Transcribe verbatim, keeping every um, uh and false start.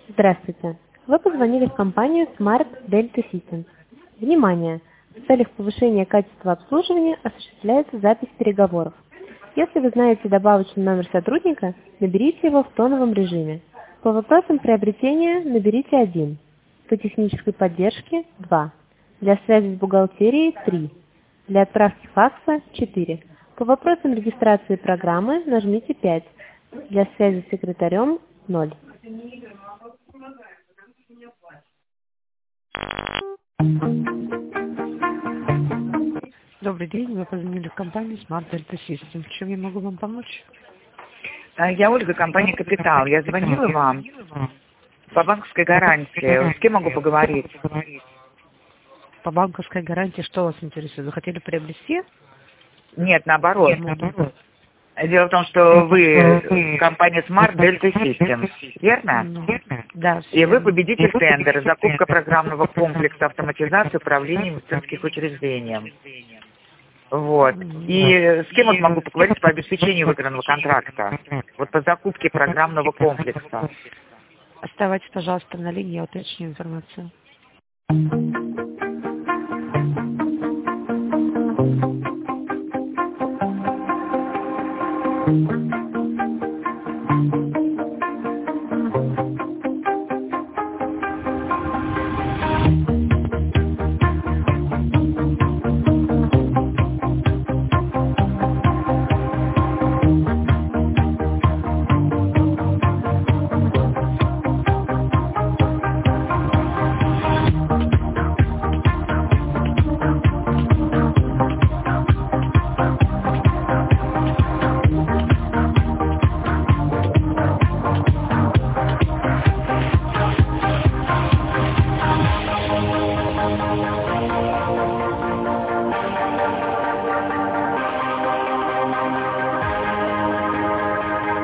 Здравствуйте. Вы позвонили в компанию Smart Delta Systems. Внимание! В целях повышения качества обслуживания осуществляется запись переговоров. Если вы знаете добавочный номер сотрудника, наберите его в тоновом режиме. По вопросам приобретения наберите один. По технической поддержке два. Для связи с бухгалтерией три. Для отправки факса четыре. По вопросам регистрации программы нажмите пять. Для связи с секретарем ноль. Добрый день, вы позвонили в компанию Smart Delta Systems. Чем я могу вам помочь? Я Ольга, компания «Капитал». Я звонила вам по банковской гарантии. С кем могу поговорить? По банковской гарантии что вас интересует? Вы хотели приобрести? Нет, наоборот. Дело в том, что вы компания Smart Delta Systems, верно? Ну, да. И вы победитель тендера, закупка программного комплекса автоматизации управления медицинских учреждений. Вот. И с кем я могу поговорить по обеспечению выигранного контракта? Вот по закупке программного комплекса. Оставайтесь, пожалуйста, на линии, я уточню информацию. Thank you.